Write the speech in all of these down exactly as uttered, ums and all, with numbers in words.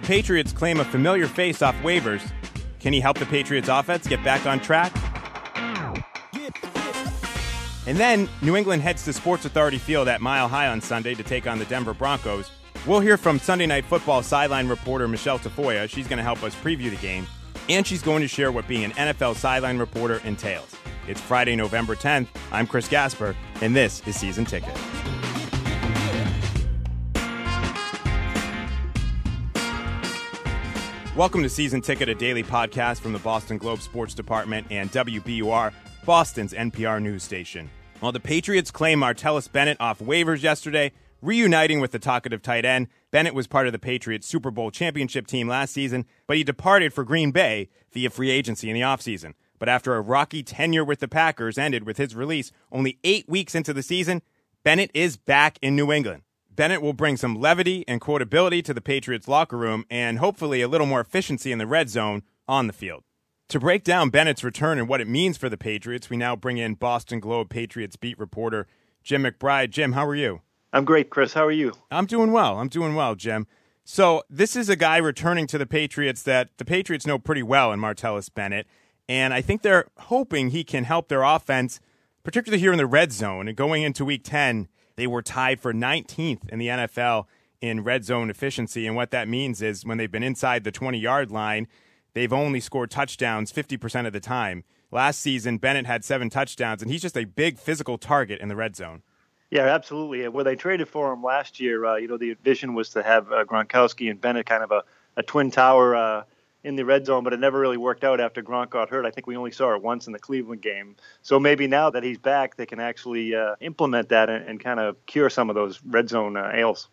The Patriots claim a familiar face off waivers. Can he help the Patriots offense get back on track? And then New England heads to Sports Authority Field at Mile High on Sunday to take on the Denver Broncos. We'll hear from Sunday Night Football sideline reporter Michelle Tafoya. She's going to help us preview the game, and she's going to share what being an N F L sideline reporter entails. It's Friday, November tenth. I'm Chris Gasper, and this is Season Ticket. Welcome to Season Ticket, a daily podcast from the Boston Globe Sports Department and W B U R, Boston's N P R news station. Well, the Patriots claim Martellus Bennett off waivers yesterday, reuniting with the talkative tight end. Bennett was part of the Patriots' Super Bowl championship team last season, but he departed for Green Bay via free agency in the offseason. But after a rocky tenure with the Packers ended with his release only eight weeks into the season, Bennett is back in New England. Bennett will bring some levity and quotability to the Patriots locker room and hopefully a little more efficiency in the red zone on the field. To break down Bennett's return and what it means for the Patriots, we now bring in Boston Globe Patriots beat reporter Jim McBride. Jim, how are you? I'm great, Chris. How are you? I'm doing well. I'm doing well, Jim. So this is a guy returning to the Patriots that the Patriots know pretty well in Martellus Bennett, and I think they're hoping he can help their offense, particularly here in the red zone. And going into Week ten, they were tied for nineteenth in the N F L in red zone efficiency, and what that means is when they've been inside the twenty-yard line, they've only scored touchdowns fifty percent of the time. Last season, Bennett had seven touchdowns, and he's just a big physical target in the red zone. Yeah, absolutely. When they traded for him last year, uh, you know, the vision was to have uh, Gronkowski and Bennett kind of a, a twin tower uh, in the red zone, but it never really worked out after Gronk got hurt. I think we only saw it once in the Cleveland game. So maybe now that he's back, they can actually uh, implement that and, and kind of cure some of those red zone uh, ails.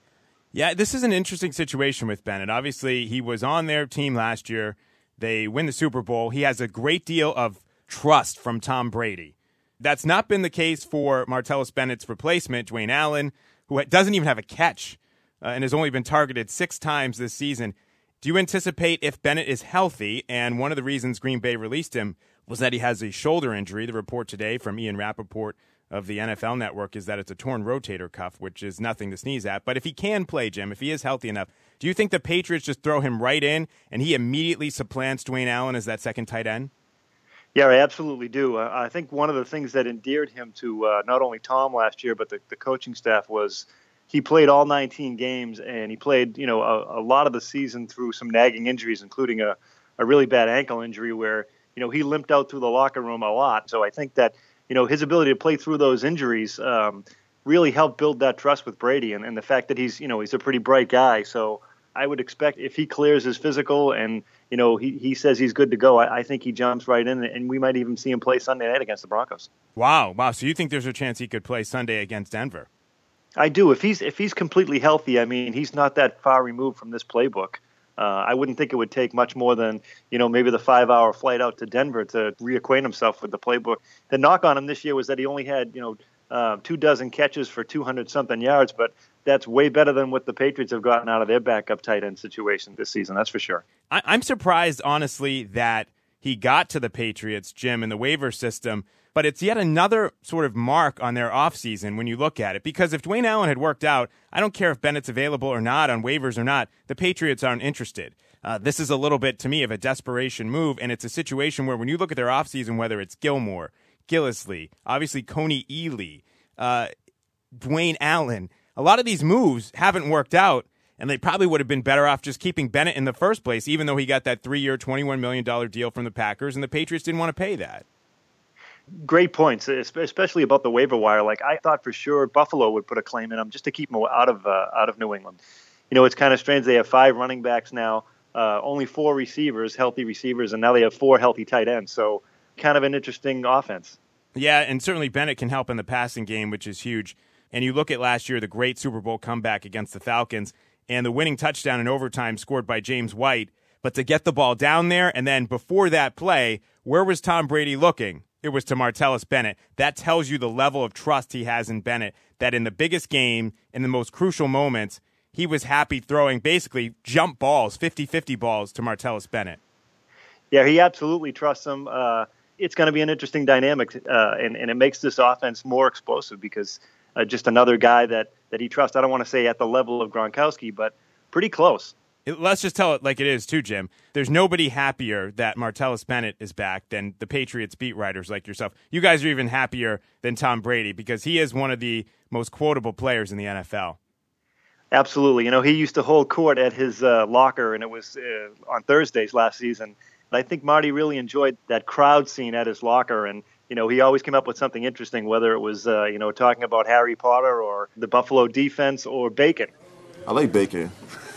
Yeah, this is an interesting situation with Bennett. Obviously, he was on their team last year. They win the Super Bowl. He has a great deal of trust from Tom Brady. That's not been the case for Martellus Bennett's replacement, Dwayne Allen, who doesn't even have a catch uh, and has only been targeted six times this season. Do you anticipate if Bennett is healthy, and one of the reasons Green Bay released him was that he has a shoulder injury? The report today from Ian Rappaport of the N F L Network is that it's a torn rotator cuff, which is nothing to sneeze at. But if he can play, Jim, if he is healthy enough, do you think the Patriots just throw him right in and he immediately supplants Dwayne Allen as that second tight end? Yeah, I absolutely do. Uh, I think one of the things that endeared him to uh, not only Tom last year, but the, the coaching staff was he played all nineteen games, and he played, you know, a, a lot of the season through some nagging injuries, including a, a really bad ankle injury where, you know, he limped out through the locker room a lot. So I think that, you know, his ability to play through those injuries um, really helped build that trust with Brady, and, and the fact that he's, you know, he's a pretty bright guy. So I would expect if he clears his physical and, you know, he, he says he's good to go, I, I think he jumps right in, and we might even see him play Sunday night against the Broncos. Wow. Wow. So you think there's a chance he could play Sunday against Denver? I do. If he's if he's completely healthy, I mean, he's not that far removed from this playbook. Uh, I wouldn't think it would take much more than, you know, maybe the five-hour flight out to Denver to reacquaint himself with the playbook. The knock on him this year was that he only had, you know, uh, two dozen catches for two hundred something yards, but that's way better than what the Patriots have gotten out of their backup tight end situation this season. That's for sure. I- I'm surprised, honestly, that he got to the Patriots, Jim, in the waiver system, but it's yet another sort of mark on their offseason when you look at it. Because if Dwayne Allen had worked out, I don't care if Bennett's available or not, on waivers or not, the Patriots aren't interested. Uh, this is a little bit, to me, of a desperation move, and it's a situation where when you look at their offseason, whether it's Gilmore, Gillislee, obviously Coney Ealy, uh, Dwayne Allen, a lot of these moves haven't worked out, and they probably would have been better off just keeping Bennett in the first place, even though he got that three-year, twenty-one million dollars deal from the Packers, and the Patriots didn't want to pay that. Great points, especially about the waiver wire. Like, I thought for sure Buffalo would put a claim in him just to keep him out of uh, out of New England. You know, it's kind of strange. They have five running backs now, uh, only four receivers, healthy receivers, and now they have four healthy tight ends. So kind of an interesting offense. Yeah, and certainly Bennett can help in the passing game, which is huge. And you look at last year, the great Super Bowl comeback against the Falcons, and the winning touchdown in overtime scored by James White. But to get the ball down there, and then before that play, where was Tom Brady looking? It was to Martellus Bennett. That tells you the level of trust he has in Bennett, that in the biggest game, in the most crucial moments, he was happy throwing basically jump balls, fifty-fifty balls to Martellus Bennett. Yeah, he absolutely trusts him. Uh, it's going to be an interesting dynamic, uh, and, and it makes this offense more explosive because uh, just another guy that, that he trusts. I don't want to say at the level of Gronkowski, but pretty close. let's just tell it like it is, too, Jim. There's nobody happier that Martellus Bennett is back than the Patriots beat writers like yourself. You guys are even happier than Tom Brady because he is one of the most quotable players in the N F L. Absolutely. You know, he used to hold court at his uh, locker, and it was uh, on Thursdays last season. And I think Marty really enjoyed that crowd scene at his locker, and you know, he always came up with something interesting, whether it was, uh, you know, talking about Harry Potter or the Buffalo defense or bacon. I like bacon.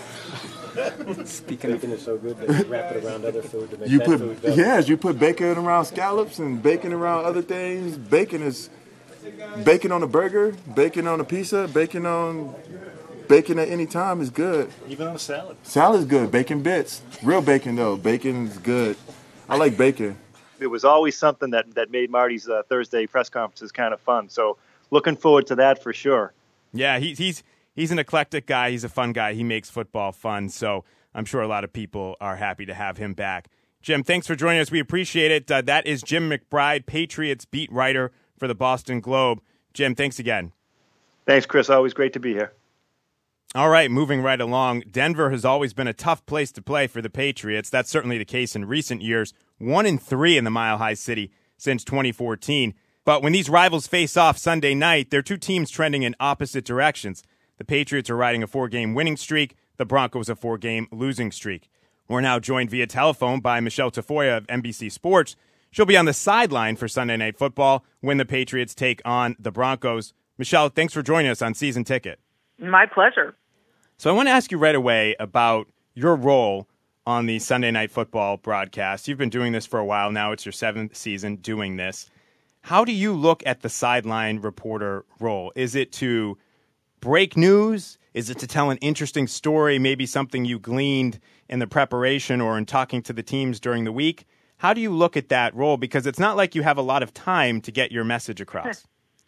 Speaking bacon of, is so good that you wrap it around other food to make you that put, food better. Yes, you put bacon around scallops and bacon around other things. Bacon is bacon on a burger, bacon on a pizza, bacon on bacon at any time is good. Even on a salad. Salad's good. Bacon bits. Real bacon, though. Bacon's good. I like bacon. It was always something that, that made Marty's uh, Thursday press conferences kind of fun. So looking forward to that for sure. Yeah, he, he's he's an eclectic guy. He's a fun guy. He makes football fun. So I'm sure a lot of people are happy to have him back. Jim, thanks for joining us. We appreciate it. Uh, that is Jim McBride, Patriots beat writer for the Boston Globe. Jim, thanks again. Thanks, Chris. Always great to be here. All right, moving right along. Denver has always been a tough place to play for the Patriots. That's certainly the case in recent years. One and three in the Mile High City since twenty fourteen. But when these rivals face off Sunday night, they're two teams trending in opposite directions. The Patriots are riding a four-game winning streak. The Broncos a four-game losing streak. We're now joined via telephone by Michelle Tafoya of N B C Sports. She'll be on the sideline for Sunday Night Football when the Patriots take on the Broncos. Michelle, thanks for joining us on Season Ticket. My pleasure. So I want to ask you right away about your role on the Sunday Night Football broadcast. You've been doing this for a while now. It's your seventh season doing this. How do you look at the sideline reporter role? Is it to break news? Is it to tell an interesting story, maybe something you gleaned in the preparation or in talking to the teams during the week? How do you look at that role? Because it's not like you have a lot of time to get your message across.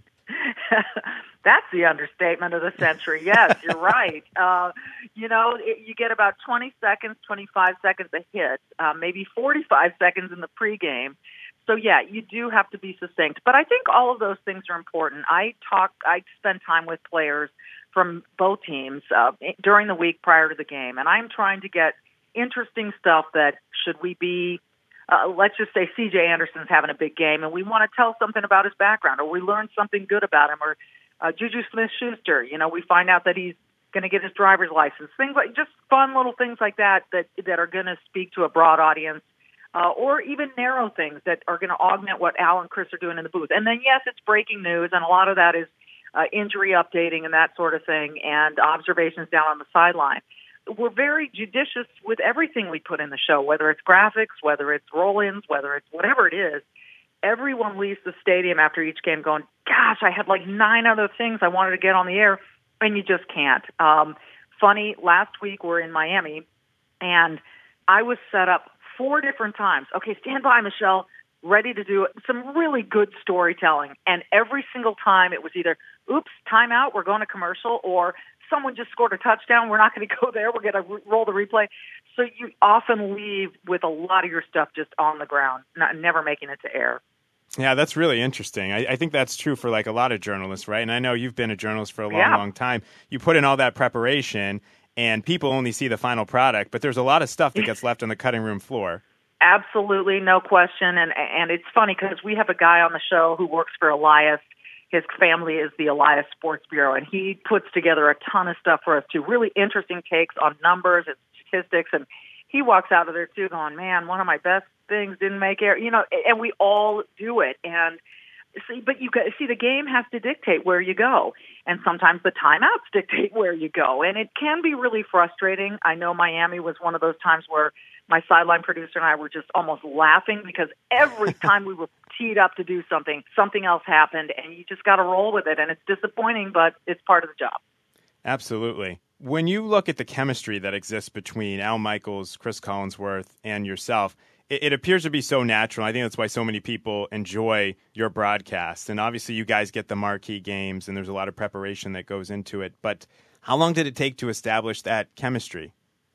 That's the understatement of the century. Yes, you're right. Uh, you know, it, you get about twenty seconds, twenty-five seconds a hit, uh, maybe forty-five seconds in the pregame. So, yeah, you do have to be succinct. But I think all of those things are important. I talk, I spend time with players from both teams uh, during the week prior to the game, and I'm trying to get interesting stuff that should we be Uh, let's just say C J Anderson's having a big game, and we want to tell something about his background, or we learn something good about him, or uh, Juju Smith-Schuster, you know, we find out that he's going to get his driver's license, things like just fun little things like that that, that are going to speak to a broad audience, uh, or even narrow things that are going to augment what Al and Chris are doing in the booth. And then, yes, it's breaking news, and a lot of that is uh, injury updating and that sort of thing, and observations down on the sideline. We're very judicious with everything we put in the show, whether it's graphics, whether it's roll-ins, whether it's whatever it is. Everyone leaves the stadium after each game going, gosh, I had like nine other things I wanted to get on the air, and you just can't. Um, funny, last week we're in Miami, and I was set up four different times. Okay, stand by, Michelle, ready to do some really good storytelling. And every single time it was either, oops, timeout, we're going to commercial, or someone just scored a touchdown, we're not going to go there, we're going to re- roll the replay. So you often leave with a lot of your stuff just on the ground, not, never making it to air. Yeah, that's really interesting. I, I think that's true for like a lot of journalists, right? And I know you've been a journalist for a long, yeah. long time. You put in all that preparation, and people only see the final product, but there's a lot of stuff that gets left on the cutting room floor. Absolutely, no question. And and it's funny because we have a guy on the show who works for Elias. His family is the Elias Sports Bureau, and he puts together a ton of stuff for us too, really interesting takes on numbers and statistics. And he walks out of there too going, man, one of my best things didn't make air, you know, and we all do it. And see, but you got, see, the game has to dictate where you go. And sometimes the timeouts dictate where you go. And it can be really frustrating. I know Miami was one of those times where my sideline producer and I were just almost laughing because every time we were teed up to do something, something else happened, and you just got to roll with it. And it's disappointing, but it's part of the job. Absolutely. When you look at the chemistry that exists between Al Michaels, Chris Collinsworth, and yourself, it, it appears to be so natural. I think that's why so many people enjoy your broadcast. And obviously you guys get the marquee games, and there's a lot of preparation that goes into it. But how long did it take to establish that chemistry?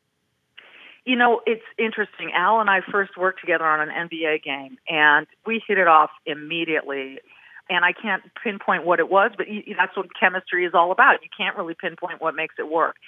You know, it's interesting. Al and I first worked together on an N B A game, and we hit it off immediately. And I can't pinpoint what it was, but that's what chemistry is all about. You can't really pinpoint what makes it work.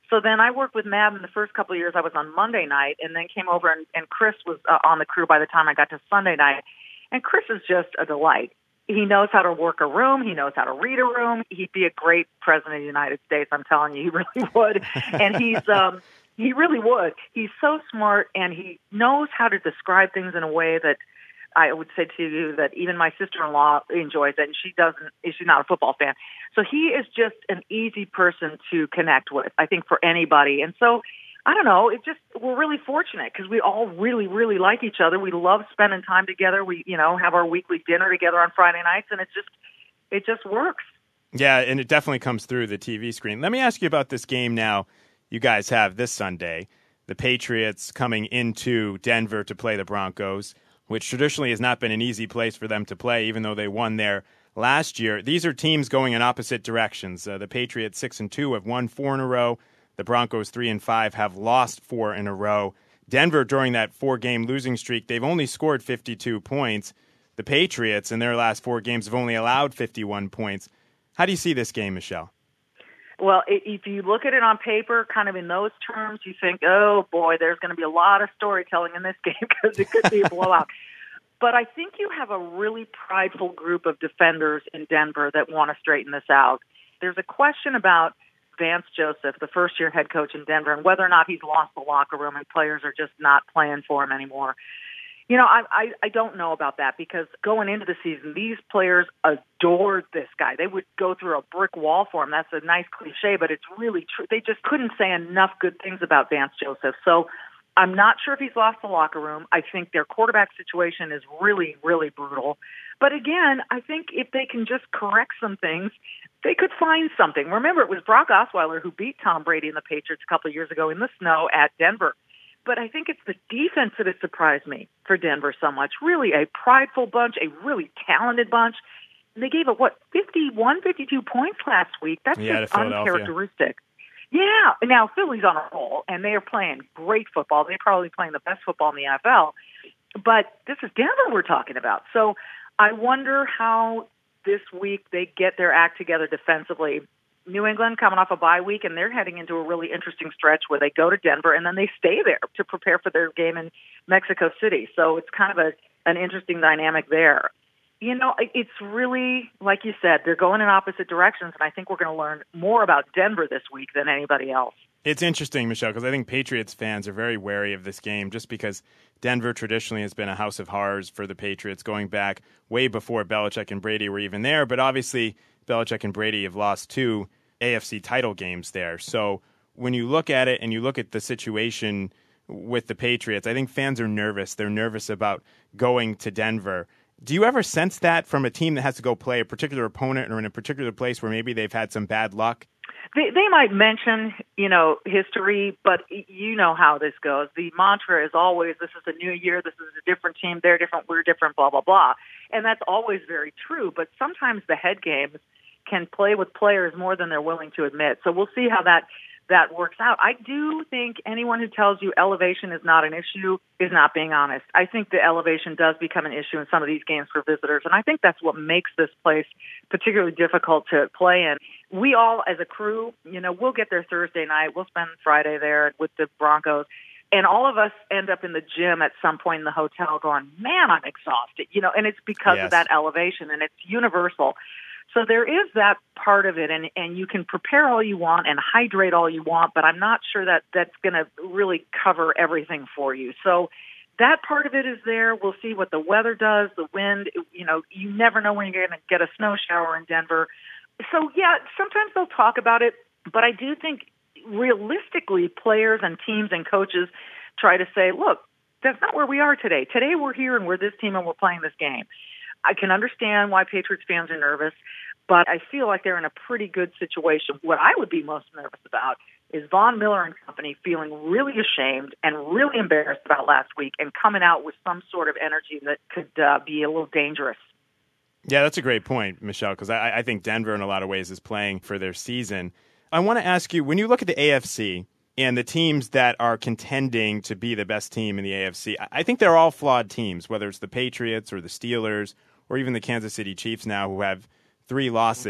So then I worked with Mab in the first couple of years. I was on Monday night, and then came over, and, and Chris was uh, on the crew by the time I got to Sunday night. And Chris is just a delight. He knows how to work a room. He knows how to read a room. He'd be a great president of the United States. I'm telling you, he really would. And he's um, he really would. He's so smart, and he knows how to describe things in a way that I would say to you that even my sister-in-law enjoys it, and she doesn't. She's not a football fan. So he is just an easy person to connect with, I think, for anybody. And so, I don't know, it just, we're really fortunate because we all really, really like each other. We love spending time together. We, you know, have our weekly dinner together on Friday nights, and it just, it just works. Yeah, and it definitely comes through the T V screen. Let me ask you about this game now you guys have this Sunday. The Patriots coming into Denver to play the Broncos, which traditionally has not been an easy place for them to play, even though they won there last year. These are teams going in opposite directions. Uh, the Patriots, six and two, have won four in a row. The Broncos, three and five, have lost four in a row. Denver, during that four-game losing streak, they've only scored fifty-two points. The Patriots, in their last four games, have only allowed fifty-one points. How do you see this game, Michelle? Well, if you look at it on paper, kind of in those terms, you think, oh, boy, there's going to be a lot of storytelling in this game because it could be a blowout. But I think you have a really prideful group of defenders in Denver that want to straighten this out. There's a question about Vance Joseph, the first-year head coach in Denver, and whether or not he's lost the locker room and players are just not playing for him anymore. You know, I, I, I don't know about that because going into the season, these players adored this guy. They would go through a brick wall for him. That's a nice cliche, but it's really true. They just couldn't say enough good things about Vance Joseph. So I'm not sure if he's lost the locker room. I think their quarterback situation is really, really brutal. But again, I think if they can just correct some things, they could find something. Remember, it was Brock Osweiler who beat Tom Brady and the Patriots a couple of years ago in the snow at Denver. But I think it's the defense that has surprised me for Denver so much. Really a prideful bunch, a really talented bunch. And they gave up, what, fifty-one, fifty-two points last week? That's yeah, just uncharacteristic. Yeah. Now, Philly's on a roll, and they are playing great football. They're probably playing the best football in the N F L. But this is Denver we're talking about. So I wonder how this week they get their act together defensively. New England coming off a bye week, and they're heading into a really interesting stretch where they go to Denver, and then they stay there to prepare for their game in Mexico City. So it's kind of a an interesting dynamic there. You know, it's really, like you said, they're going in opposite directions, and I think we're going to learn more about Denver this week than anybody else. It's interesting, Michelle, because I think Patriots fans are very wary of this game just because Denver traditionally has been a house of horrors for the Patriots going back way before Belichick and Brady were even there. But obviously, Belichick and Brady have lost two A F C title games there. So when you look at it and you look at the situation with the Patriots, I think fans are nervous. They're nervous about going to Denver. Do you ever sense that from a team that has to go play a particular opponent or in a particular place where maybe they've had some bad luck? They, they might mention, you know, history, but you know how this goes. The mantra is always, this is a new year, this is a different team, they're different, we're different, blah, blah, blah. And that's always very true, but sometimes the head games can play with players more than they're willing to admit. So we'll see how that that works out. I do think anyone who tells you elevation is not an issue is not being honest. I think the elevation does become an issue in some of these games for visitors, and I think that's what makes this place particularly difficult to play in. We all, as a crew, you know, we'll get there Thursday night. We'll spend Friday there with the Broncos. And all of us end up in the gym at some point in the hotel going, man, I'm exhausted. You know, and it's because yes. of that elevation, and it's universal. So there is that part of it, and, and you can prepare all you want and hydrate all you want, but I'm not sure that that's going to really cover everything for you. So that part of it is there. We'll see what the weather does, the wind. You know, you never know when you're going to get a snow shower in Denver. So, yeah, sometimes they'll talk about it, but I do think realistically players and teams and coaches try to say, look, that's not where we are today. Today we're here and we're this team and we're playing this game. I can understand why Patriots fans are nervous, but I feel like they're in a pretty good situation. What I would be most nervous about is Von Miller and company feeling really ashamed and really embarrassed about last week and coming out with some sort of energy that could uh, be a little dangerous. Yeah, that's a great point, Michelle, because I, I think Denver in a lot of ways is playing for their season. I want to ask you, when you look at the A F C and the teams that are contending to be the best team in the A F C, I think they're all flawed teams, whether it's the Patriots or the Steelers or even the Kansas City Chiefs now who have three losses.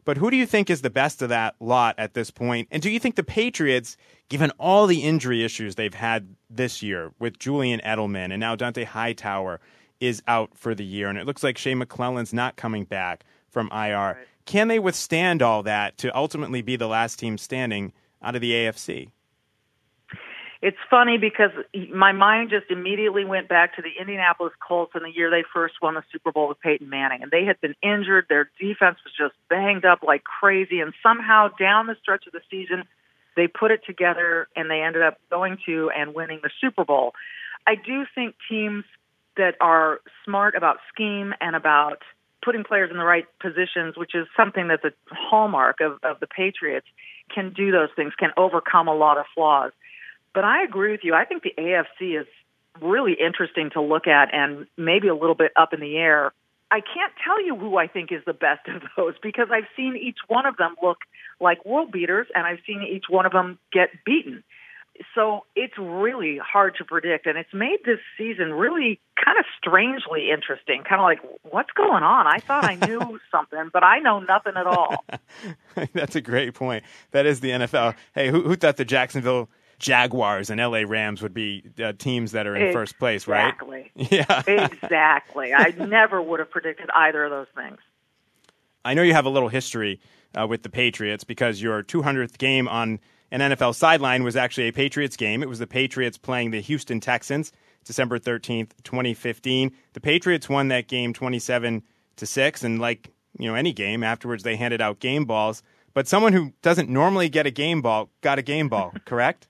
But who do you think is the best of that lot at this point? And do you think the Patriots, given all the injury issues they've had this year with Julian Edelman and now Dante Hightower is out for the year, and it looks like Shea McClellan's not coming back from I R, right. Can they withstand all that to ultimately be the last team standing out of the A F C? It's funny because my mind just immediately went back to the Indianapolis Colts in the year they first won the Super Bowl with Peyton Manning. And they had been injured. Their defense was just banged up like crazy. And somehow down the stretch of the season, they put it together and they ended up going to and winning the Super Bowl. I do think teams that are smart about scheme and about putting players in the right positions, which is something that's a hallmark of, of the Patriots, can do those things, can overcome a lot of flaws. But I agree with you. I think the A F C is really interesting to look at and maybe a little bit up in the air. I can't tell you who I think is the best of those because I've seen each one of them look like world beaters and I've seen each one of them get beaten. So it's really hard to predict, and it's made this season really kind of strangely interesting, kind of like, what's going on? I thought I knew something, but I know nothing at all. That's a great point. That is the N F L. Hey, who, who thought the Jacksonville Jaguars and L A Rams would be uh, teams that are in exactly. first place, right? Exactly. Yeah. Exactly. I never would have predicted either of those things. I know you have a little history uh, with the Patriots because your two hundredth game on an N F L sideline was actually a Patriots game. It was the Patriots playing the Houston Texans, December thirteenth, twenty fifteen. The Patriots won that game twenty-seven to six, and like, you know, any game, afterwards they handed out game balls. But someone who doesn't normally get a game ball got a game ball, correct?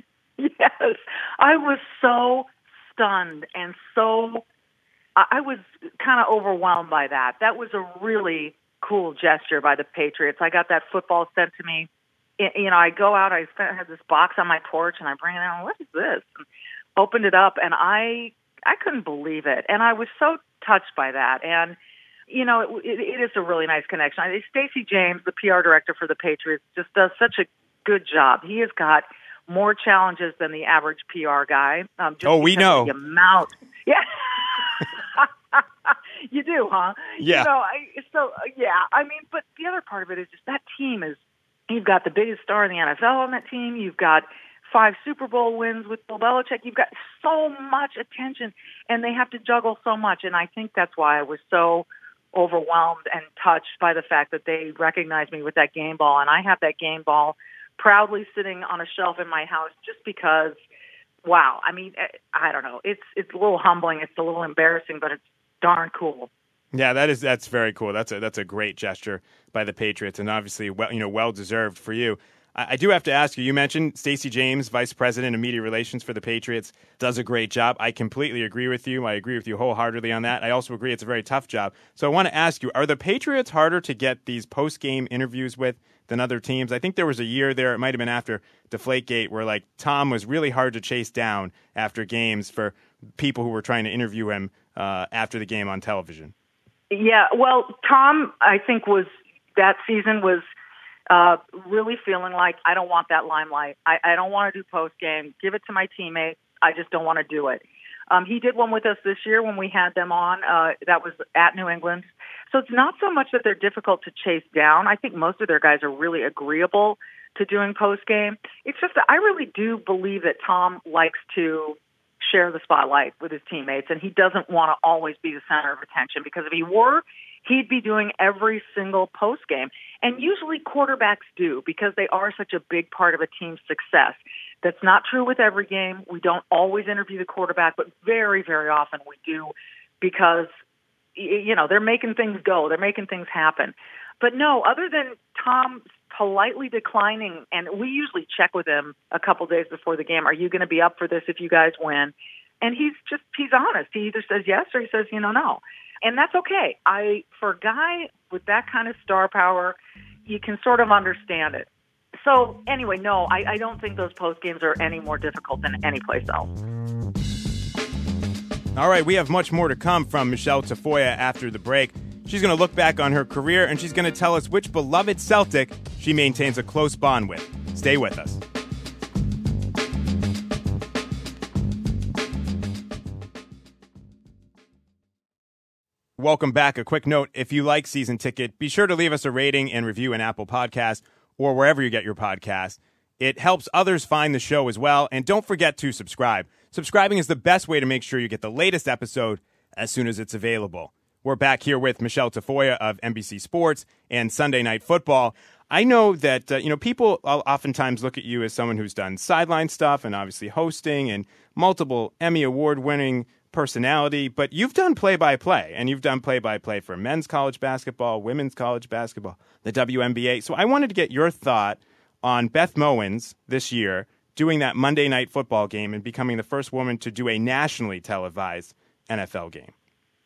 Yes. I was so stunned and so I was kind of overwhelmed by that. That was a really cool gesture by the Patriots. I got that football sent to me. You know, I go out, I had this box on my porch, and I bring it out, what is this? And opened it up, and I I couldn't believe it. And I was so touched by that. And, you know, it, it, it is a really nice connection. Stacey James, the P R director for the Patriots, just does such a good job. He has got more challenges than the average P R guy. Um, just oh, we know. The amount. Yeah. You do, huh? Yeah. You know, I, so, uh, yeah. I mean, but the other part of it is just that team is, you've got the biggest star in the N F L on that team. You've got five Super Bowl wins with Bill Belichick. You've got so much attention, and they have to juggle so much. And I think that's why I was so overwhelmed and touched by the fact that they recognized me with that game ball. And I have that game ball proudly sitting on a shelf in my house just because, wow, I mean, I don't know. It's it's a little humbling. It's a little embarrassing, but it's darn cool. Yeah, that is that's very cool. That's a that's a great gesture by the Patriots, and obviously, well, you know, well deserved for you. I, I do have to ask you. You mentioned Stacey James, Vice President of Media Relations for the Patriots, does a great job. I completely agree with you. I agree with you wholeheartedly on that. I also agree it's a very tough job. So I want to ask you: are the Patriots harder to get these post game interviews with than other teams? I think there was a year there. It might have been after Deflategate, where like Tom was really hard to chase down after games for people who were trying to interview him uh, after the game on television. Yeah, well, Tom, I think, was that season was uh, really feeling like, I don't want that limelight. I, I don't want to do post-game. Give it to my teammates. I just don't want to do it. Um, he did one with us this year when we had them on. Uh, that was at New England. So it's not so much that they're difficult to chase down. I think most of their guys are really agreeable to doing post-game. It's just that I really do believe that Tom likes to share the spotlight with his teammates, and he doesn't want to always be the center of attention, because if he were, he'd be doing every single post game. And usually quarterbacks do, because they are such a big part of a team's success. That's not true with every game. We don't always interview the quarterback, but very, very often we do, because, you know, they're making things go. They're making things happen. But no, other than Tom politely declining, and we usually check with him a couple days before the game, are you going to be up for this if you guys win? And he's just, he's honest. He either says yes or he says, you know, no. And that's okay. I, for a guy with that kind of star power, you can sort of understand it. So anyway, no, I, I don't think those post games are any more difficult than any place else. All right, we have much more to come from Michelle Tafoya after the break. She's going to look back on her career, and she's going to tell us which beloved Celtic she maintains a close bond with. Stay with us. Welcome back. A quick note, if you like Season Ticket, be sure to leave us a rating and review in Apple Podcasts or wherever you get your podcasts. It helps others find the show as well. And don't forget to subscribe. Subscribing is the best way to make sure you get the latest episode as soon as it's available. We're back here with Michelle Tafoya of N B C Sports and Sunday Night Football. I know that, uh, you know, people oftentimes look at you as someone who's done sideline stuff and obviously hosting and multiple Emmy Award-winning personality, but you've done play-by-play, and you've done play-by-play for men's college basketball, women's college basketball, the W N B A. So I wanted to get your thought on Beth Mowins this year doing that Monday Night Football game and becoming the first woman to do a nationally televised N F L game.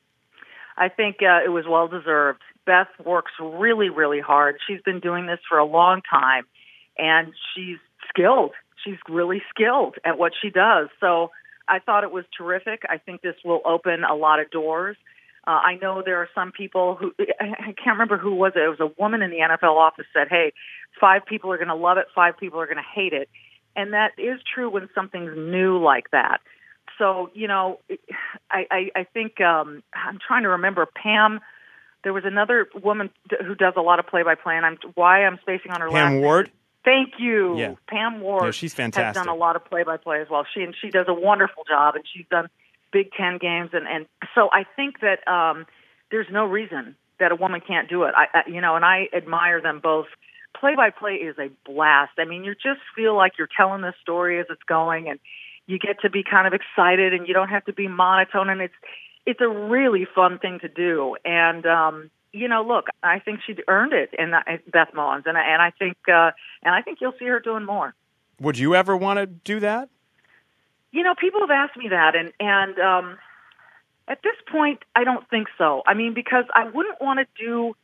I think uh, it was well-deserved. Beth works really, really hard. She's been doing this for a long time, and she's skilled. She's really skilled at what she does. So I thought it was terrific. I think this will open a lot of doors. Uh, I know there are some people who, I can't remember who was it. It was a woman in the N F L office said, hey, five people are going to love it, five people are going to hate it. And that is true when something's new like that. So, you know, I, I, I think, um, I'm trying to remember, Pam, there was another woman who does a lot of play-by-play, and I'm why I'm spacing on her last Pam Ward? Thank you. Yeah. Pam Ward yeah, she's fantastic. has done a lot of play-by-play as well. She and she does a wonderful job, and she's done Big Ten games. And, and so I think that um, there's no reason that a woman can't do it. I, I, you know, and I admire them both. Play-by-play is a blast. I mean, you just feel like you're telling the story as it's going, and you get to be kind of excited, and you don't have to be monotone, and it's it's a really fun thing to do. And um, you know, look, I think she earned it, and Beth Mowins, and and I think uh, and I think you'll see her doing more. Would you ever want to do that? You know, people have asked me that, and and um, at this point, I don't think so. I mean, because I wouldn't want to do.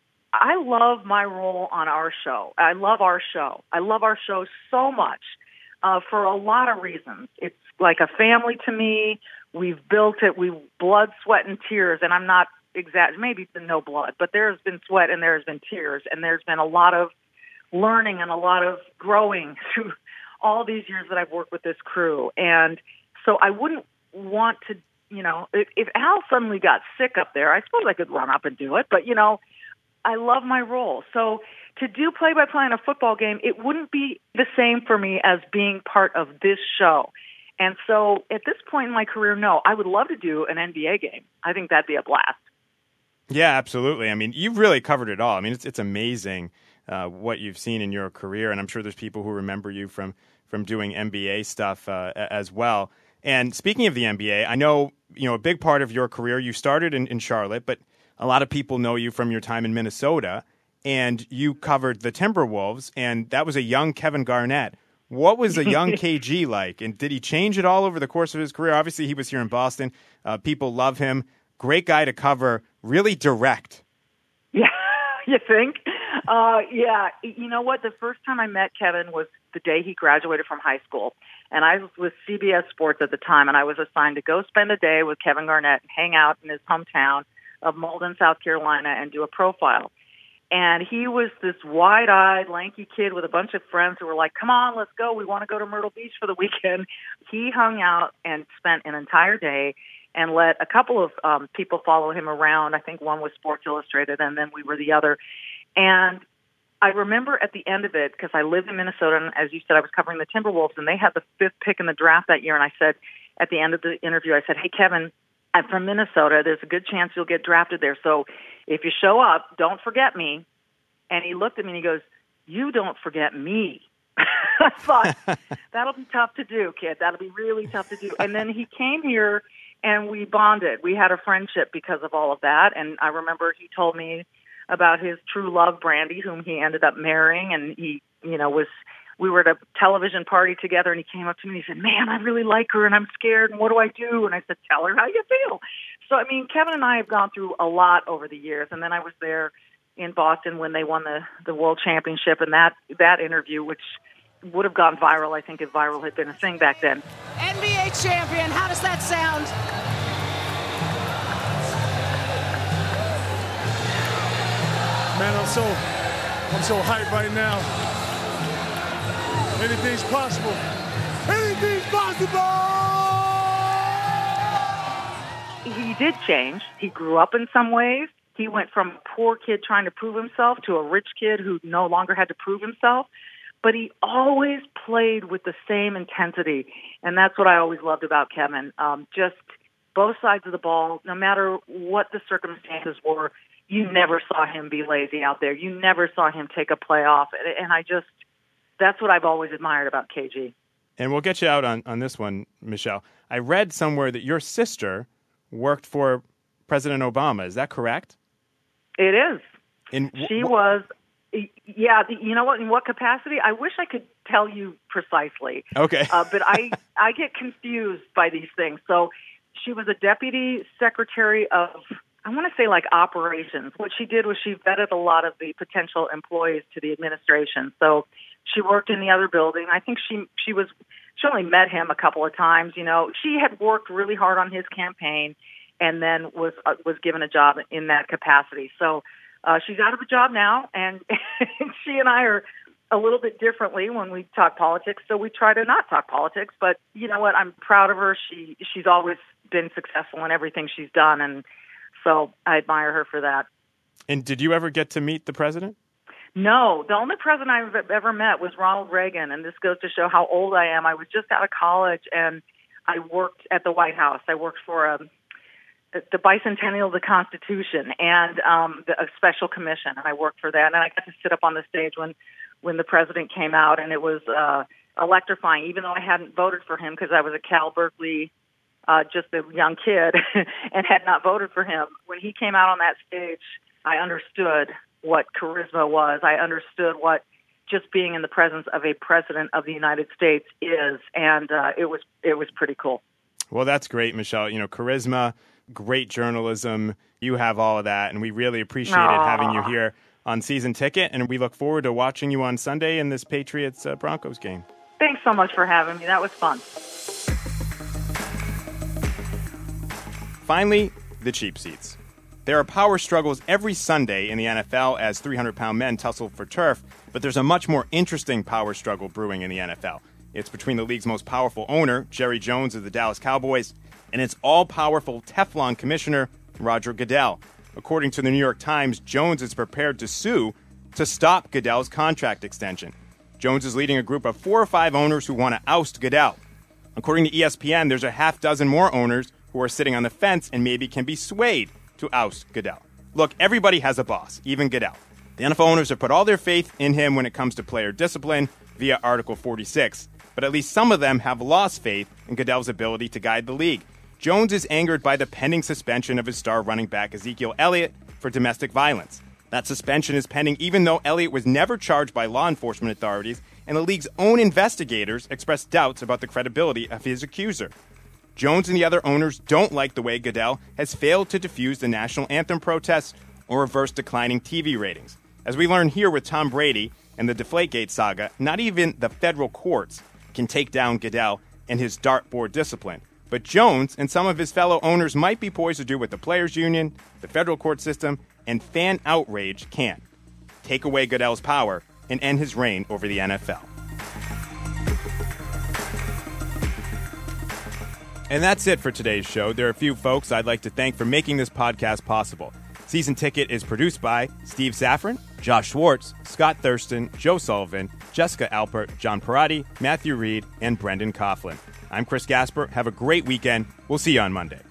I love my role on our show. I love our show. I love our show so much. Uh, for a lot of reasons. It's like a family to me. We've built it. We blood, sweat, and tears. And I'm not exact. Maybe it's been no blood, but there has been sweat and there has been tears. And there's been a lot of learning and a lot of growing through all these years that I've worked with this crew. And so I wouldn't want to, you know, if, if Al suddenly got sick up there, I suppose I could run up and do it. But, you know, I love my role. So to do play-by-play in a football game, it wouldn't be the same for me as being part of this show. And so at this point in my career, no, I would love to do an N B A game. I think that'd be a blast. Yeah, absolutely. I mean, you've really covered it all. I mean, it's it's amazing uh, what you've seen in your career, and I'm sure there's people who remember you from, from doing N B A stuff uh, as well. And speaking of the N B A, I know, you know, a big part of your career, you started in, in Charlotte, but a lot of people know you from your time in Minnesota. And you covered the Timberwolves, and that was a young Kevin Garnett. What was a young K G like, and did he change at all over the course of his career? Obviously, he was here in Boston. Uh, people love him. Great guy to cover. Really direct. Yeah, you think? Uh, yeah. You know what? The first time I met Kevin was the day he graduated from high school. And I was with C B S Sports at the time, and I was assigned to go spend a day with Kevin Garnett and hang out in his hometown of Malden, South Carolina, and do a profile. And he was this wide-eyed, lanky kid with a bunch of friends who were like, come on, let's go. We want to go to Myrtle Beach for the weekend. He hung out and spent an entire day and let a couple of um, people follow him around. I think one was Sports Illustrated, and then we were the other. And I remember at the end of it, because I lived in Minnesota, and as you said, I was covering the Timberwolves, and they had the fifth pick in the draft that year. And I said, at the end of the interview, I said, hey, Kevin, I'm from Minnesota. There's a good chance you'll get drafted there. So if you show up, don't forget me. And he looked at me and he goes, you don't forget me. I thought, that'll be tough to do, kid. That'll be really tough to do. And then he came here and we bonded. We had a friendship because of all of that. And I remember he told me about his true love, Brandy, whom he ended up marrying. And he, you know, was, we were at a television party together, and he came up to me and he said, man, I really like her and I'm scared. And what do I do? And I said, tell her how you feel. So, I mean, Kevin and I have gone through a lot over the years. And then I was there in Boston when they won the, the world championship, and that, that interview, which would have gone viral, I think, if viral had been a thing back then. N B A champion, how does that sound? Man, I'm so, I'm so hyped right now. Anything's possible. Anything's possible! he did change. He grew up in some ways. He went from a poor kid trying to prove himself to a rich kid who no longer had to prove himself. But he always played with the same intensity, and that's what I always loved about Kevin. Um, just both sides of the ball, no matter what the circumstances were, you never saw him be lazy out there. You never saw him take a play off, and, and I just, that's what I've always admired about K G. And we'll get you out on, on this one, Michelle. I read somewhere that your sister worked for President Obama. Is that correct? It is. In w- she was, yeah, you know what, in what capacity? I wish I could tell you precisely. Okay. uh, but I, I get confused by these things. So she was a deputy secretary of, I want to say like operations. What she did was she vetted a lot of the potential employees to the administration. So she worked in the other building. I think she she was she only met him a couple of times. You know, she had worked really hard on his campaign, and then was uh, was given a job in that capacity. So uh, she's out of a job now, and she and I are a little bit differently when we talk politics. So we try to not talk politics. But you know what? I'm proud of her. She she's always been successful in everything she's done, and so I admire her for that. And did you ever get to meet the president? No, the only president I've ever met was Ronald Reagan, and this goes to show how old I am. I was just out of college, and I worked at the White House. I worked for a, the bicentennial of the Constitution and um, the, a special commission, and I worked for that. And I got to sit up on the stage when, when the president came out, and it was uh, electrifying, even though I hadn't voted for him because I was a Cal Berkeley Uh, just a young kid and had not voted for him. When he came out on that stage, I understood what charisma was. I understood what just being in the presence of a president of the United States is, and uh, it was it was pretty cool. Well, that's great, Michelle. You know, charisma, great journalism. You have all of that, and we really appreciated Aww. having you here on Season Ticket, and we look forward to watching you on Sunday in this Patriots-Broncos uh, game. Thanks so much for having me. That was fun. Finally, the cheap seats. There are power struggles every Sunday in the N F L as three hundred pound men tussle for turf, but there's a much more interesting power struggle brewing in the N F L. It's between the league's most powerful owner, Jerry Jones of the Dallas Cowboys, and its all-powerful Teflon commissioner, Roger Goodell. According to the New York Times, Jones is prepared to sue to stop Goodell's contract extension. Jones is leading a group of four or five owners who want to oust Goodell. According to E S P N, there's a half dozen more owners who are sitting on the fence and maybe can be swayed to oust Goodell. Look, everybody has a boss, even Goodell. The N F L owners have put all their faith in him when it comes to player discipline via Article forty-six, but at least some of them have lost faith in Goodell's ability to guide the league. Jones is angered by the pending suspension of his star running back Ezekiel Elliott for domestic violence. That suspension is pending even though Elliott was never charged by law enforcement authorities, and the league's own investigators expressed doubts about the credibility of his accuser. Jones and the other owners don't like the way Goodell has failed to defuse the national anthem protests or reverse declining T V ratings. As we learn here with Tom Brady and the Deflategate saga, not even the federal courts can take down Goodell and his dartboard discipline. But Jones and some of his fellow owners might be poised to do what the players' union, the federal court system, and fan outrage can. Take away Goodell's power and end his reign over the N F L. And that's it for today's show. There are a few folks I'd like to thank for making this podcast possible. Season Ticket is produced by Steve Safran, Josh Schwartz, Scott Thurston, Joe Sullivan, Jessica Alpert, John Parati, Matthew Reed, and Brendan Coughlin. I'm Chris Gasper. Have a great weekend. We'll see you on Monday.